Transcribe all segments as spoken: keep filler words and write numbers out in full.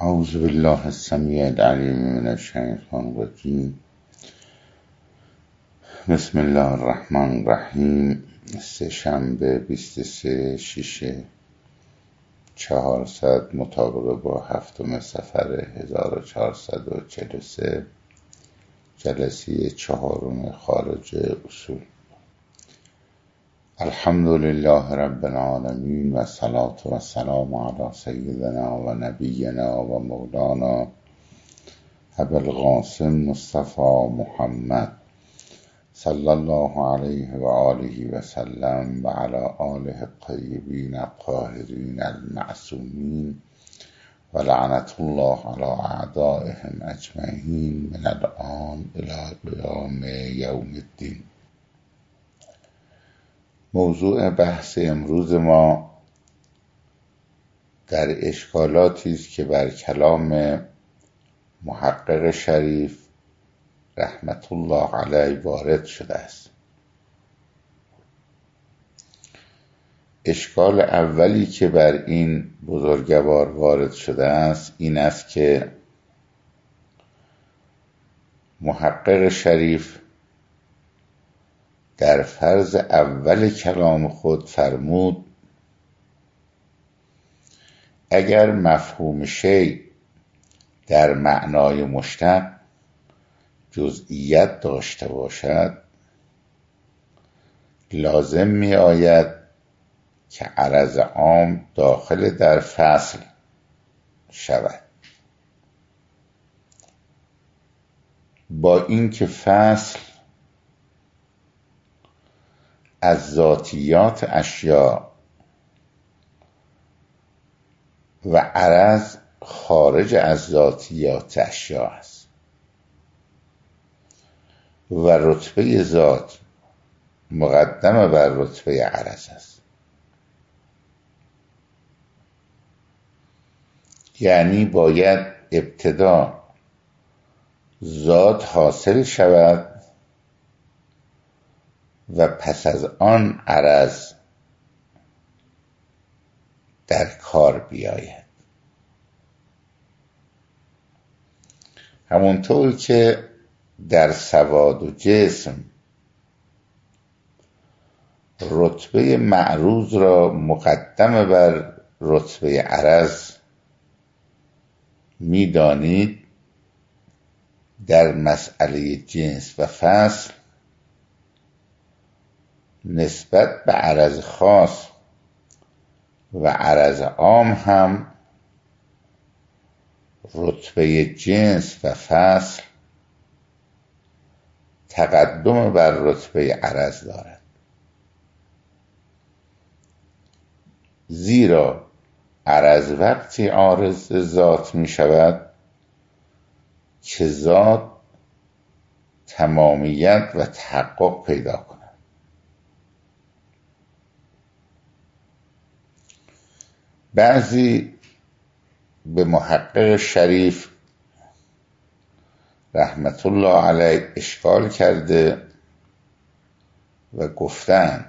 اعوذ بالله السمیع العلیم من الشیطان الرجیم. بسم الله الرحمن الرحیم. سه شنبه بیست و سه شش چهارصد مطابق با هفتم صفر هزار و چهارصد و چهل و سه، جلسه چهارم خارج اصول. الحمد لله رب العالمین و الصلاة و السلام علی سیدنا و نبینا و مولانا ابی القاسم مصطفی محمد صلی الله علیه و آله و سلم و علی آله الطیبین الطاهرین المعصومین و لعنت الله علی اعدائهم اجمعین من الآن الی قیام یوم الدین. موضوع بحث امروز ما در اشکالاتی است که بر کلام محقق شریف رحمت الله علیه وارد شده است. اشکال اولی که بر این بزرگوار وارد شده است این است که محقق شریف در فرض اول کلام خود فرمود اگر مفهوم شیء در معنای مشتق جزئیت داشته باشد لازم می آید که عرض عام داخل در فصل شود، با اینکه فصل از ذاتیات اشیاء و عرض خارج از ذاتیات اشیاء است و رتبه ذات مقدم بر رتبه عرض است. یعنی باید ابتدا ذات حاصل شود و پس از آن عرض در کار بیاید. همونطور که در سواد و جسم رتبه معروض را مقدم بر رتبه عرض می دانید، در مسئله جنس و فصل نسبت به عرض خاص و عرض عام هم رتبه جنس و فصل تقدم بر رتبه عرض دارد، زیرا عرض وقتی عارض ذات می شود که ذات تمامیت و تحقق پیدا کند. بعضی به محقق شریف رحمت الله علیه اشکال کرده و گفتن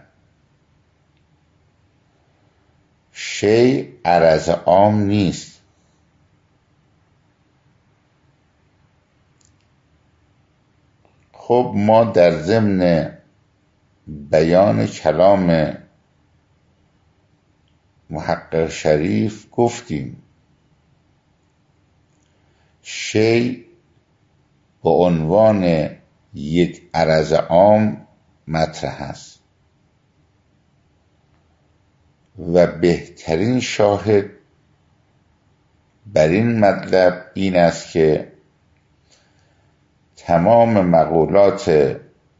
شیء عرض عام نیست. خب ما در ضمن بیان کلام محقق شریف گفتیم شیء به عنوان یک عرض عام مطرح است و بهترین شاهد بر این مطلب این است که تمام مقولات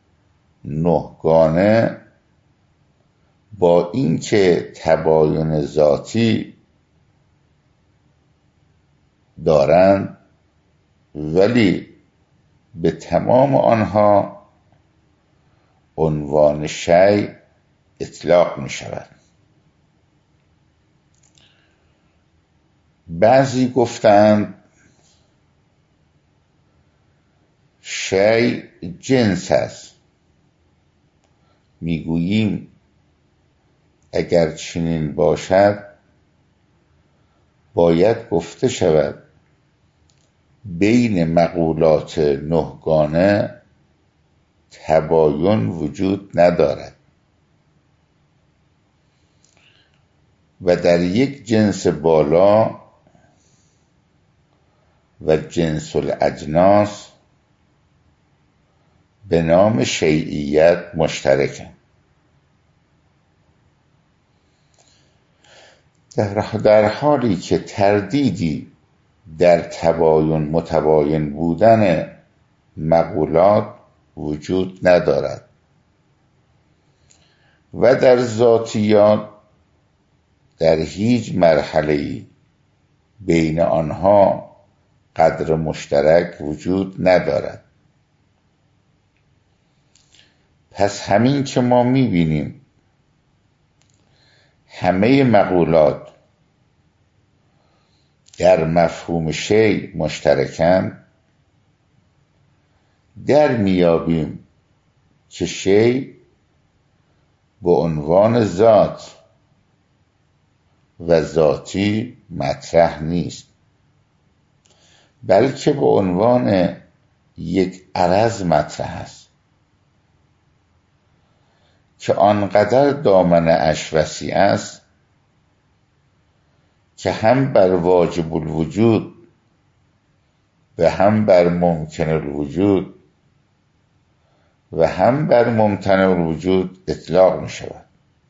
نهگانه با اینکه تباین ذاتی دارند ولی به تمام آنها عنوان شیء اطلاق می شود. بعضی گفتند شیء جنس است. میگوییم اگر چنین باشد باید گفته شود بین مقولات نهگانه تباین وجود ندارد و در یک جنس بالا و جنس الاجناس به نام شیعیت مشترکند. در حالی که تردیدی در تباین متباین بودن مقولات وجود ندارد و در ذاتیات در هیچ مرحله‌ای بین آنها قدر مشترک وجود ندارد. پس همین که ما می‌بینیم همه مقولات در مفهوم شیء مشترکند، در میابیم که شیء به عنوان ذات و ذاتی مطرح نیست، بلکه به عنوان یک عرض مطرح است که آنقدر دامنه اش وسیع است که هم بر واجب الوجود و هم بر ممکن الوجود و هم بر ممتنع الوجود اطلاق می شود.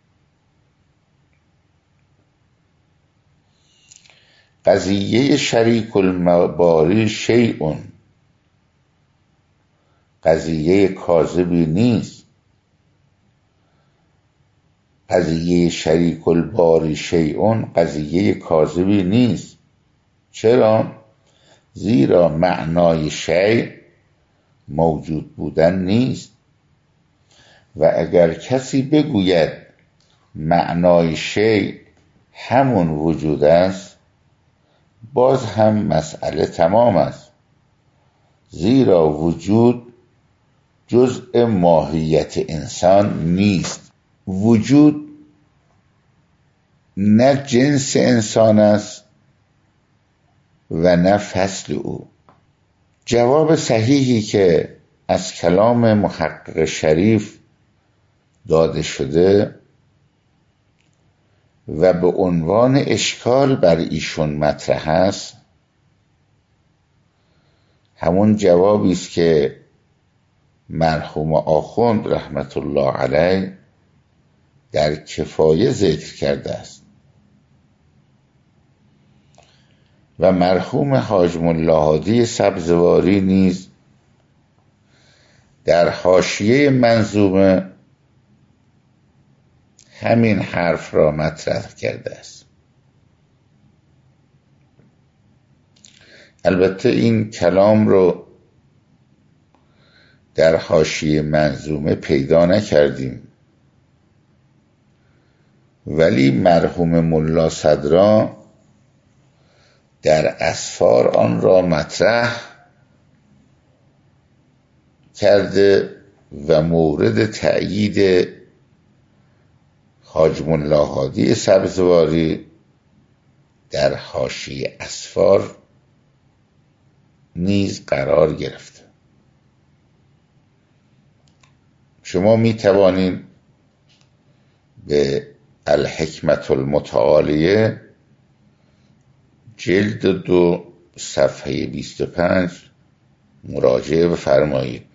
قضیه شریک الباری شیء قضیه کاذبی نیست. قضیه شریک الباری شیء قضیه کاذبی نیست. چرا؟ زیرا معنای شیء موجود بودن نیست و اگر کسی بگوید معنای شیء همون وجود است، باز هم مسئله تمام است، زیرا وجود جزء ماهیت انسان نیست. وجود نه جنس انسان است و نه فصل او. جواب صحیحی که از کلام محقق شریف داده شده و به عنوان اشکال بر ایشون مطرح است، همون جوابی است که مرحوم آخوند رحمت الله علیه در کفایه ذکر کرده است و مرحوم حاج ملا هادی سبزواری نیز در حاشیه منظومه همین حرف را مطرح کرده است. البته این کلام رو در حاشیه منظومه پیدا نکردیم، ولی مرحوم ملا صدرا در اسفار آن را مطرح کرده و مورد تأیید حاج ملا هادی سبزواری در حاشیه اسفار نیز قرار گرفته. شما می توانید به الحکمت المتعالیه جلد دو صفحه بیست و پنج مراجعه بفرمایید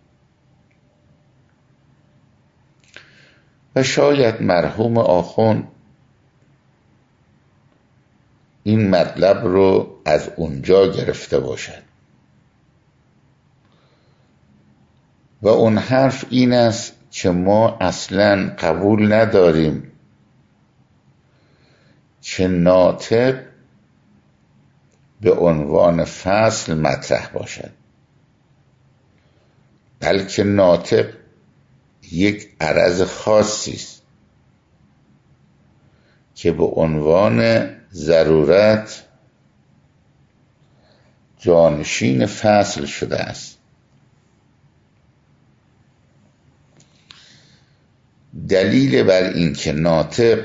و شاید مرحوم آخوند این مطلب رو از اونجا گرفته باشد و اون حرف این است که ما اصلاً قبول نداریم که ناطق به عنوان فصل مطرح باشد، بلکه ناطق یک عرض خاصی است که به عنوان ضرورت جانشین فصل شده است. دلیل بر این که ناطق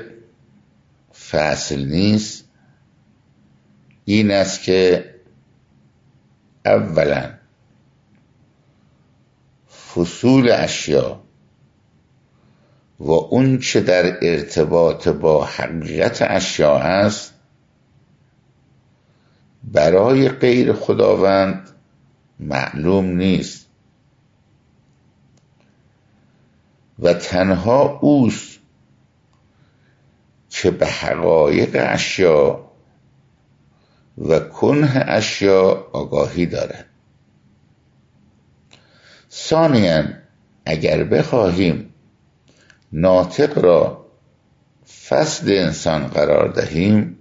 فصل نیست این است که اولا فصول اشیا و اون چه در ارتباط با حقیقت اشیا است برای غیر خداوند معلوم نیست و تنها اوست که به حقایق اشیا و کنه اشیا آگاهی دارد. ثانیاً اگر بخواهیم ناطق را فصل انسان قرار دهیم،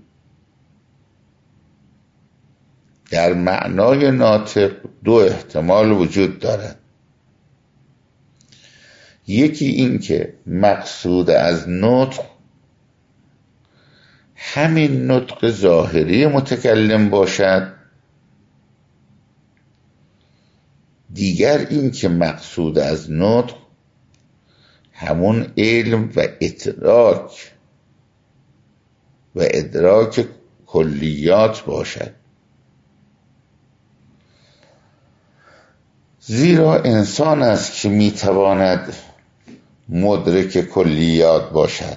در معنای ناطق دو احتمال وجود دارد. یکی این که مقصود از نطق همین نطق ظاهری متکلم باشد، دیگر این که مقصود از نطق همون علم و ادراک و ادراک کلیات باشد. زیرا انسان است که میتواند مدرک کلیات باشد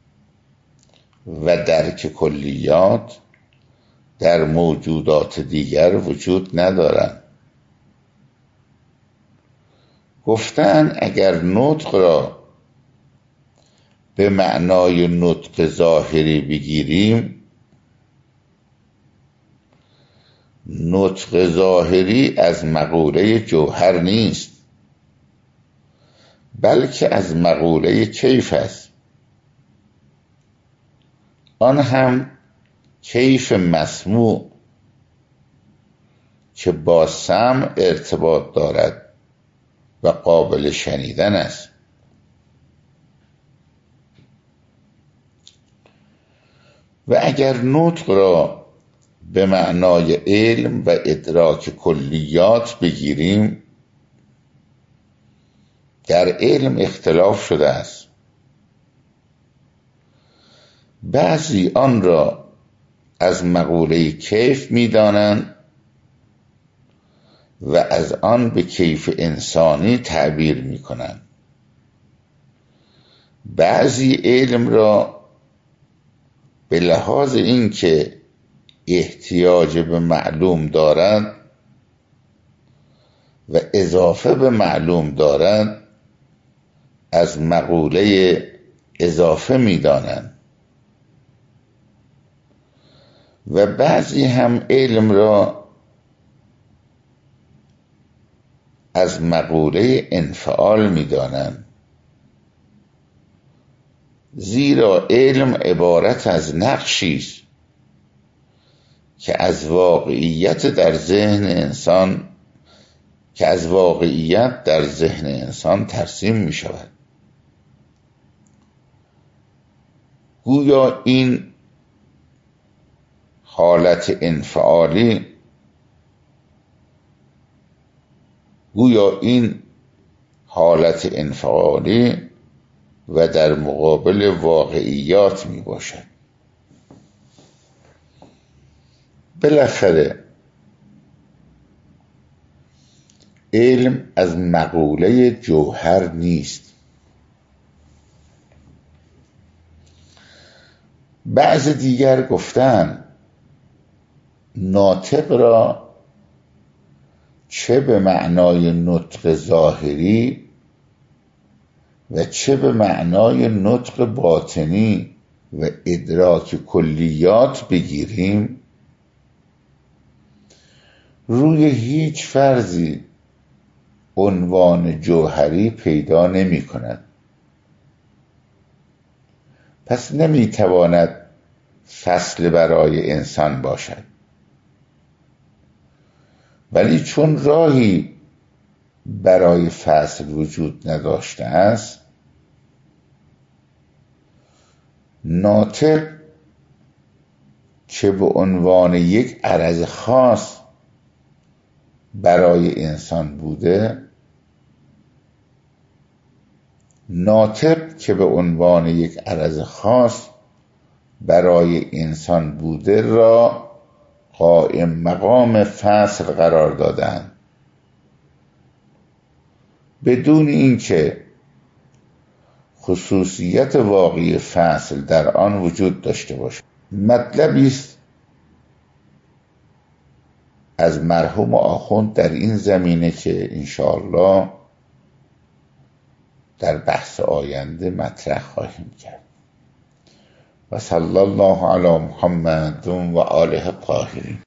و درک کلیات در موجودات دیگر وجود ندارند. گفتن اگر نطق را به معنای نطق ظاهری بگیریم، نطق ظاهری از مقوله جوهر نیست، بلکه از مقوله کیف است. آن هم کیف مسموع که با سمع ارتباط دارد و قابل شنیدن است. و اگر نطق را به معنای علم و ادراک کلیات بگیریم، در علم اختلاف شده است. بعضی آن را از مقوله کیف می دانند و از آن به کیف انسانی تعبیر می کنند. بعضی علم را به لحاظ این که احتیاج به معلوم دارد و اضافه به معلوم دارد از مقوله اضافه می دانند و بعضی هم علم را از مقوله انفعال می دانند. زیرا علم عبارت از نقشی است که از واقعیت در ذهن انسان که از واقعیت در ذهن انسان ترسیم می شود. گویا این حالت انفعالی گویا این حالت انفعالی و در مقابل واقعیات می باشد. بالاخره علم از مقوله جوهر نیست. بعض دیگر گفتن ناطق را چه به معنای نطق ظاهری و چه به معنای نطق باطنی و ادراک کلیات بگیریم، روی هیچ فرضی عنوان جوهری پیدا نمی کند. پس نمی تواند فصل برای انسان باشد. ولی چون راهی برای فصل وجود نداشته است، ناطق چه به عنوان یک عرض خاص برای انسان بوده، ناطق که به عنوان یک عرض خاص برای انسان بوده را قائم مقام فصل قرار دادن، بدون اینکه خصوصیت واقعی فصل در آن وجود داشته باشد. مطلبی است از مرحوم آخوند در این زمینه که انشاءالله در بحث آینده مطرح خواهیم کرد. و صلی الله علی محمد و آله الطاهرین.